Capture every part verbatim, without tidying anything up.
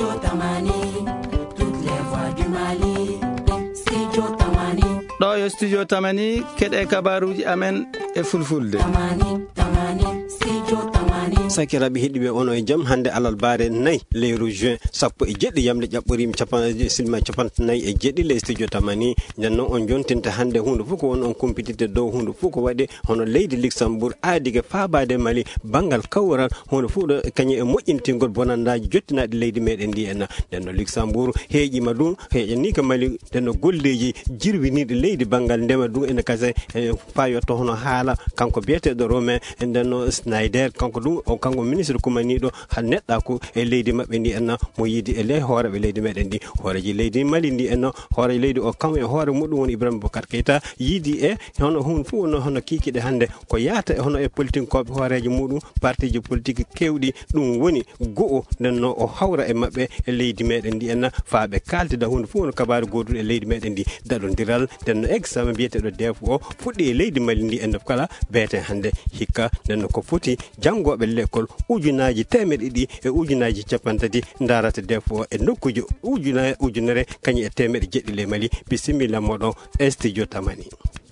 Studio Tamani, toutes les voix du Mali. Studio Tamani. ɗo yo studio Tamani keɗe kabaruji amen e fulfulde. Tamani, Tamani, Studio Tamani. sakiraɓe heɗiɓe ono e jaam hande alalbare nayyi lewru juin sappo e jeɗɗi yamde ƴaɓɓorima capan silma capantanayi e jeɗɗi le studio Tamani. nden noon on jontinta hande hunde fof ko won on kumpitirde dow hunde fof ko waɗe hono leydi Luxembourg aadigue fabade Mali banggal kawral hunde fof ɗo kañum e moƴƴintingol bonandaji jottinaɗe leydi meɗen ndi enna. nden no Luxembourg heeƴima ɗum heeƴani ko Mali nden no golleji jirwiniɗe leydi banggal ndema ɗum ene kase fa yetto hono haala kanko biyeteɗo Romain nden no Schneider kanko ɗum o kanko ministre kumaniɗo ha neɗɗa ko e leydi mabɓe ndi enna mo yiidi e ley hooreɓe leydi meɗen ndi hooreji leydi Mali ndi enno hoore leydi o kam e hoore muɗum woni Ibrahima Boubacar Keita yiidi e hono hunde fof no hono kikiɗe hande ko yaata e hono e politique koɓe hooreji muɗum partiji politique kewɗi ɗum woni go'o nden no o hawra e mabɓe e leydi meɗen ndi enna faaɓe kaltida hunde fof no kabaru goduɗo e leydi meɗen ndi daɗodiral nden no examen biyeteɗo def o fuɗɗi e leydi Mali ndi enno kala beete hande hikka nden no ko foti janggoɓe l'école ujunaji temeɗe ɗiɗi e ujunaji capantati darata def o e nokkuji ujuna ujunere kañum e temeɗe jeɗɗi le Mali bisimilla moɗon e studio Tamani.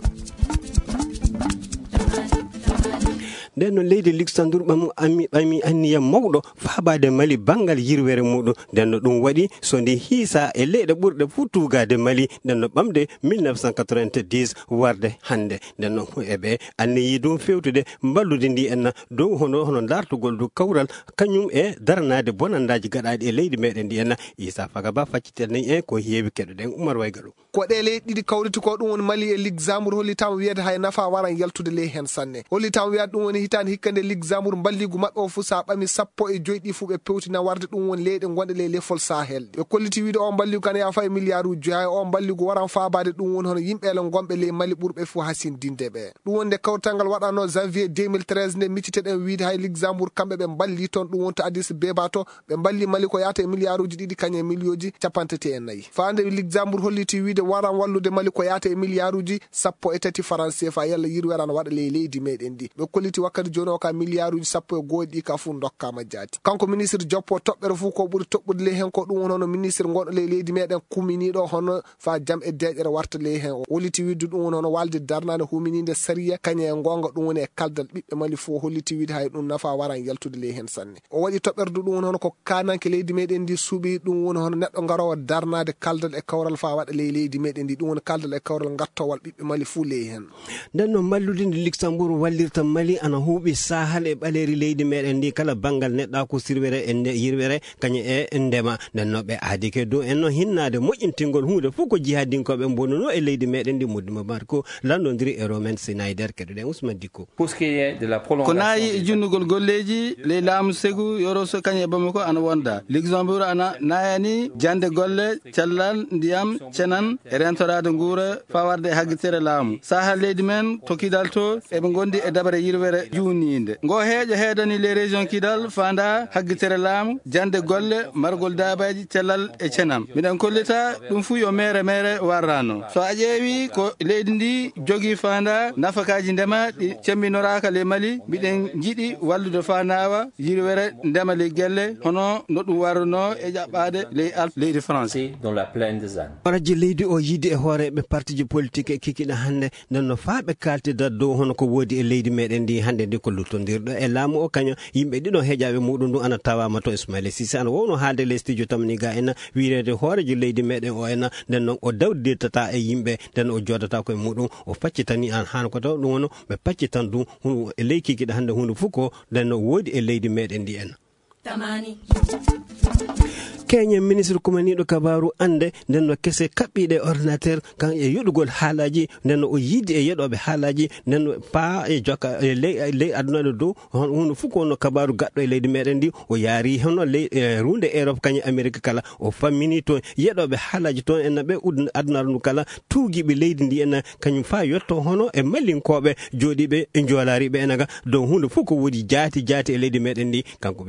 nden noon leydi Luxembourg ɓam ami ɓami anniya mawɗo faabade Mali banggal yirwere muɗum nden no ɗum waɗi so ndi hiisa e leyɗe ɓurɗe fuu tugade Mali nden no ɓamde mille neuf cent quatre-vingt-dix warde hande nden noon eɓe anniyi ɗum fewtude mballude ndi enna dow hono hono dartugol du kawral kañum e daranade bonandaji gaɗaɗi e leydi meɗen ndi enna Issa Faga Ba faccitene e ko heewi keɗoɗen Oumar Waygaɗo ko ɗe leyɗi ɗiɗi kawriti ko ɗum woni Mali e Luxembourg hollitama wiyede hay nafa waran yaltude ley hen sanne hollitama wiyade ɗum woni hitande hikkande Luxembourg balligu mabɓe o fu sa ɓami sappo e joyyi ɗi fu ɓe pewtina warde ɗum woni leyɗe gonɗe ley lefol Sahel ɓe kolliti wiide o balligu kan yafa e milliard uji hay o balligu waran fabade ɗum woni hono yimɓele gonɓe ley Mali ɓurɓe fu hasindinde ɓe ɗum wonde kawritangal waɗano janvier deux mille treize nde micciteɗen wiide hay Luxembourg kamɓe ɓe balli toon ɗum woni to Addis Beba to ɓe balli Mali ko yata e milliard uji ɗiɗi kañum e millioji capantati e nayyi fande Luxembourg holliti wiide waran wallude Mali ko yata e milliard uji sappo e tati francs C F A yalla yirwere ana waɗa ley leydi meɗen ndi ɓe kolliti wakkati joni o ka milliard uji sappo e goho ɗi ka fu dokkama jaati kanko ministre Joppo toɓɓere fu ko ɓuuri toɓɓude ley hen ko ɗum woni hono ministre gonɗo ley leydi meɗen kuminiɗo hono fa jaam e deƴere warta ley hen o holliti wiide ɗum woni hono walde darnade huminide sariya kañum e gonga ɗum woni e kaldal ɓiɓɓe Mali fo holliti wiide hay ɗum nafa waran yaltude ley hen sanne o waɗi toɓɓerde ɗum woni hono ko kananke leydi meɗen ndi suuɓi ɗum woni hono neɗɗo garowo darnade kaldal e kawral fa waɗa ley leydi meɗen ndi ɗum woni kaldal e kawral gattowal ɓiɓɓe Mali fu ley hen nden no mallude nde Luxembourg wallirta Mali ana huuɓi sahal e ɓaleri leydi meɗen ndi kala banggal neɗɗa ko sirwere e yirwere kañum e ndema nden no ɓe aadike dow en no hinnade moƴƴintingol hunde fof ko jihadinkoɓe bonnuno e leydi meɗen ndi Modimo Marko landodiri e Romain Schneider keɗoɗen Ousmane Dicko ko nayi e junnugol golleji ley laamu Sékou yoro so kañum e Bamako ana wonda Luxembourg ana nayani jande golle cellal ndiyam cenan e rentorade guura fawarde e haggitere laamu sahal leydi men to Kidal to eɓe gondi e dabare yirwere juunide ngo heeƴo heedani les régions Kidal fanda haggitere laamu jande golle margol dabaji cellal e cenam miɗen kollita ɗum fu yo mere mere warrano so a ƴeewi ko leydi ndi jogui fanda nafakaji ndema ɗi cemminoraka le Mali mbiɗen jiiɗi wallude fa nawa yirwere ndema ley gelle hono no ɗum warno e ƴaɓɓade ley Alpes leydi français dans la plaine des Alpes radio leydi o yiide e hooreɓe partiji politique e kikiɗa hande nden no faaɓe kaltida dow hono ko woodi e leydi meɗen ndi hande ndi ko luttodirɗo e laamu o kañum yimɓe ɗiɗo heeƴaɓe muɗum ɗum ana tawama to Ismaïla Cissé ana wowno haalde ley studio Tamani ga enna wirede hoorejo leydi meɗen o enna nden noon o dawdidirtata e yimɓe nden o jodata koye muɗum o faccitani an han ko taw ɗum wono ɓe paccitan ɗum e ley kikiɗa hande hunde fof ko nden no woodi e leydi meɗen ndi enna Tamani. Kenya ministre kumaniɗo kabaru ande nden no kese kaɓɓiɗe ordinateur kan e yoɗugol haalaji nden no o yiidi e yeɗoɓe haalaji nden no pa e jokka e ley ley addunaɗo dow hunde fof ko no kabaru gaɗɗo e leydi meɗen ndi o yaari hono ley runde Europe kañum Amérique kala o fammini toon yeɗoɓe haalaji toon enna ɓe addunaɗo ndu kala tuuguiɓe leydi ndi enna kañum fa yetto hono e mallinkoɓe jooɗiɓe e joolariɓe enaga dow hunde fof ko woodi jaati jaati e leydi meɗen ndi kanko wiyeteɗo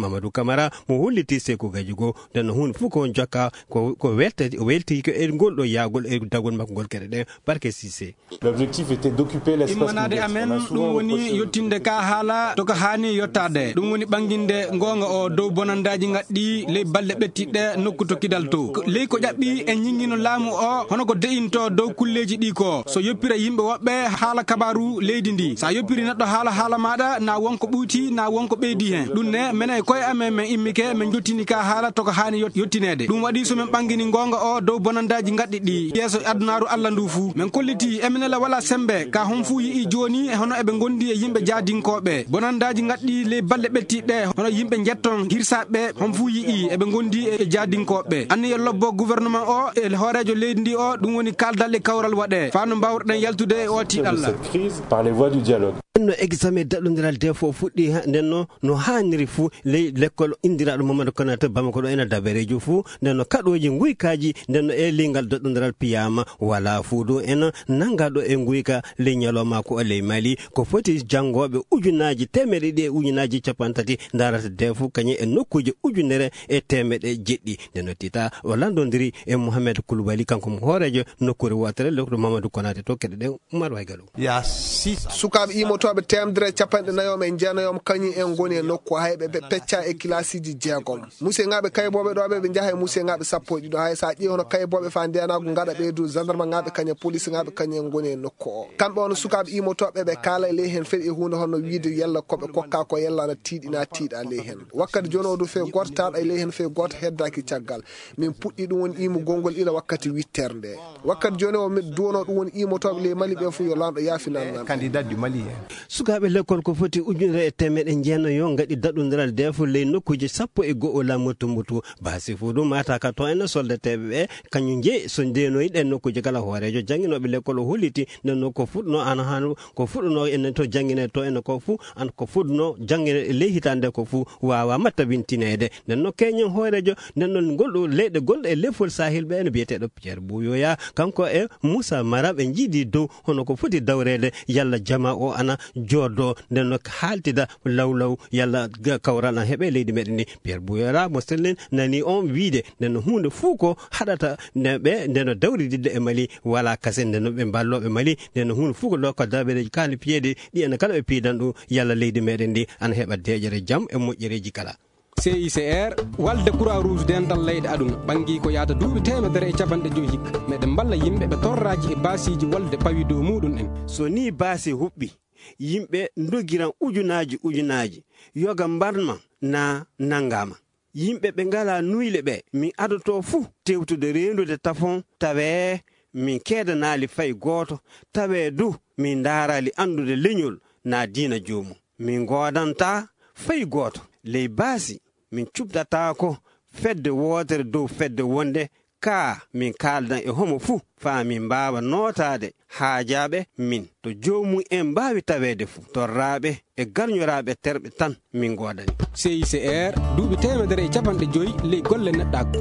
Mamadou Camara mo holliti Sékou Gadjigo nden no hunde fof ko jokka ko ko weltati welti ko e ngol ɗo yaagol e dagol makko ngol kede ɗen Barké Cissé. L'objectif était d'occuper l'espace public. amen ɗum woni yottinde ka haala to ko hani yottade ɗum woni ɓanginde gonga o dow bonandaji gadɗi ley balɗe ɓettiɗɗe nokku to kidal to ley ko ƴaɓɓi e jingino laamu o hono ko de'into dow kulleji ɗi ko so yoppira yimɓe woɓɓe haala kabaru leydi ndi sa yoppiri neɗɗo haala haala maɗa na wonko ɓuyti na wonko ɓeydi hen ɗum ne minen koye amen min immike min jottini ka haala to ko hani yottinede ɗum waɗi somin ɓangini gonga o dow bonandaji gadɗi ɗi yeeso adunaru Allah ndu fuu min kolliti eminele wala sembe ka hon fuu yii joni e hono eɓe gondi e yimɓe jadinkoɓe bonandaji gadɗi ley balɗe ɓettiɗe hono yimɓe jetton hirsaɓe hon fuu yii eɓe gondi e jadinkoɓe anni e lobbo gouvernement o e hoorejo leydi ndi o ɗum woni kaldal e kawral waɗe fa no mbawrɗen yaltude e o tiɗalla par les voies du dialogue. no examen daɗodiral defo fuɗɗi nden no no hanniri fuu ley l'école indiraɗo Mamadou Konaté Bamako ɗo ena dabarejo fuu nden no kaɗoji guykaji nden no e lingal daɗodiral piyama wala fuu ɗo ena nangaɗo e guyka ley ñalawma ko ley Mali ko foti janggoɓe ujunaji temeɗe ɗi e ujunaji capan tati darata defo kañum e nokkuji ujunere e temeɗe jeɗɗi nden no tita o landodiri e Mouhamed Koulibaly kanko mo hoorejo nokkure wotere lekto Mamadou Konaté to keɗe ɗen Oumar Waygalo ya six sukaɓe imotoɓe temdere capanɗe nayom e jeenayom kañum en goni e nokku hayɓe ɓe pecca e kilasiji jeegom musie ŋaɓe kayboɓe ɗo ɓe ɓe jaaha e musie ŋaɓe sappo e ɗiɗo hay sa ƴeewi hono kayboɓe fa ndiyanago gaɗa ɓeydu gendarme ŋaɓe kañum police ŋaɓe kañum en goni e nokku o kamɓe on sukaɓe imotoɓe ɓe kaala e ley hen feɗi e hunde hono wiide yalla koɓe kokka ko yellana tiiɗina tiiɗa ley hen wakkati joni o du fe goto taɗa e ley hen fe goto heddaki caggal min puɗɗi ɗum woni imugol ngol ila wakkati huittere nde wakkati joni o mi duwono ɗum woni imotoɓe ley Mali ɓe fo yo lamɗo yafinannan candidat du Mali. sukaɓe l'école ko foti ujunere e temeɗe jeenayo gaɗi daɗodiral defo ley nokkuji sappo e go'o lammo tumbutu basi fuu ɗum mata ka to ene soldateɓe ɓe kañum jeeyi so ndenoyi ɗen nokkuji kala hoorejo jangguinoɓe l'école o holliti nden ko fuɗɗno ana han ko fuɗɗno enen to jangguine to ene ko fuu an ko fuɗɗno jangguine e ley hitande ko fuu wawa mattabintinede nden no keñen hoorejo nden noon golɗo leyɗe gonɗo e lefol sahil ɓe ene biyeteɗo Pierre Bouyoya kanko e Moussa Mara ɓe jiidi dow hono ko foti dawrede yalla jama o ana joddo nden no haltida lawlaw yalla kawral an heeɓe leydi meɗen ni Pierre Bouyoya mo sellen nani on wiide nden no hunde fuu ko haɗata ɓe nden no dawrididde e Mali wala kase nden no ɓe balloɓe Mali nden no hunde fuu ko lokka daɓereji kani piyeede ɗi ene kala ɓe piidan ɗum yalla leydi meɗen ndi ana heeɓa deƴere jaam e moƴƴereji kala. C I C R walde croix rouge dental leyɗe aduna ɓangi ko yaata duuɓi temedere e capanɗe joyi hikka meɗen balla yimɓe ɓe torraji e basiji walde pawi dow muɗum en so ni baasi huɓɓi yimɓe dogiran ujunaji ujunaji yoga mbarma na nangama yimɓe ɓe ngala nuyle ɓe min adoto fuu tewtude rendude tafon tawe min keedanali fay goto tawe du min darali andude leñol na diina jomum min godanta fay goto ley baasi min cubdata ko fedde wotere dow fedde wonde ka min kaldan e homo fuu fa min mbawa notade haajaɓe min to jomum en mbawi tawede fuu torraɓe e garñoraɓe terɓe tan min godani. C I C R duuɓi temedere e capanɗe joyi ley golle neɗɗago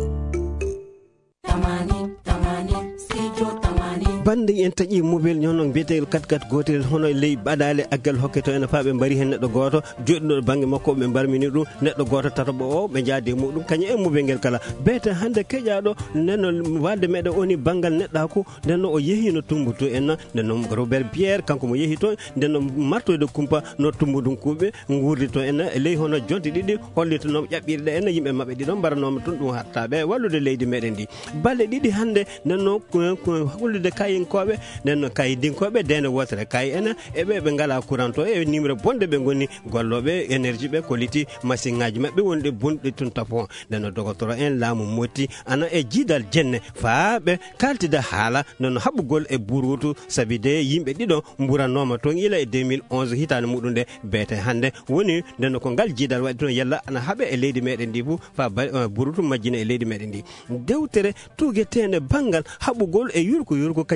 tamani tamani studio tamani bande en taƴi mobile ñono biyetel kat kat gotel hono ley baɗale aggal hokketo ene fa ɓe mbari hen neɗɗo goto joɗɗo banggue makko ɓe mbarmini ɗum neɗɗo goto tataɓo o ɓe jaade muɗum kañum e mobile ngel kala beete hande keƴaɗo nenno walde meɗe oni banggal neɗɗako ndenno o yeehino tumbutu en ndenno Robert Pierre kanko mo yeehi toon ndenno martoyde kumpa no tumbudum kuɓe guurdi to en e ley hono jonte ɗiɗi hollitano ƴaɓɓirɗe en yimɓe mabɓe ɗiɗon mbaranoma toon ɗum hattaɓe wallude leydi meɗen ndi balɗe ɗiɗi hande nenno hollude kayinkoɓe nenno kayidinkoɓe dene wotere kay ene eɓe ɓe ngala courant to e numéro bonde ɓe gonni golloɓe énergie ɓe koliti machine ngaji mabɓe wonde bonɗi tun tapon nenno dogotoro en laamu motti ana e jiidal jenne faaɓe kaltida haala nenno haɓugol e burutu sabi de yimɓe ɗiɗo mburanoma toon ila e deux mille onze hitande muɗum nde beete hande woni nenno ko ngal jiidal waɗi toon yalla ana haaɓe e leydi meɗen ndi foof fa burutu majjina e leydi meɗen ndi dewtere tuguetende banggal haɓugol e yurko yurko kañ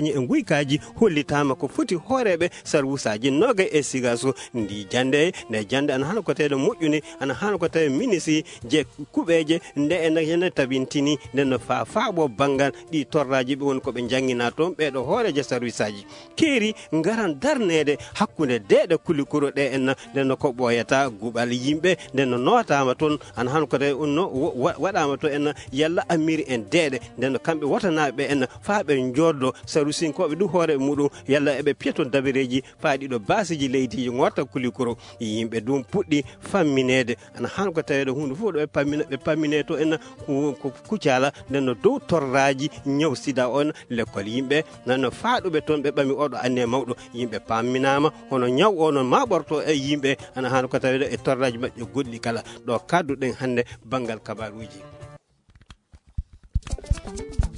kañi e guykaji hollitama ko foti hooreɓe sarwusaji noga e sigaso ndi jande nde jande ana hano ko tede moƴƴuni ana hano ko tawi ministre je kuɓeje nde ene tabintini nden fa faabo bangal ɗi torraji ɓe woni koɓe jangina toon ɓeɗo hooreje service aji keeri garan darnede hakkude deɗe kulikuro ɗe en nden ko ɓoyata guɓal yimɓe nden notama toon ana hano ko tawi no waɗama to en yalla amiri en deɗe nden kamɓe watanaɓe en fa ɓe joddo service koɓe ɗu hoore muɗum yalla eɓe piyaton dabireji fa ɗiɗo basiji leydiji gotta kulikuro yimɓe ɗum puɗɗi famminede ana hano ko taweɗo hunde fof ɗo ɓe pammine ɓe pammine to en ko kucala nden dow torraji ñaw sida on l'école yimɓe nanno faaɗuɓe toon ɓe ɓami oɗo anne mawɗo yimɓe pamminama hono ñaw o noon ma ɓorto e yimɓe ana hano ko taweɗo e torraji maɓɓe goɗɗi kala ɗo kadduɗen hande banggal kabaruji.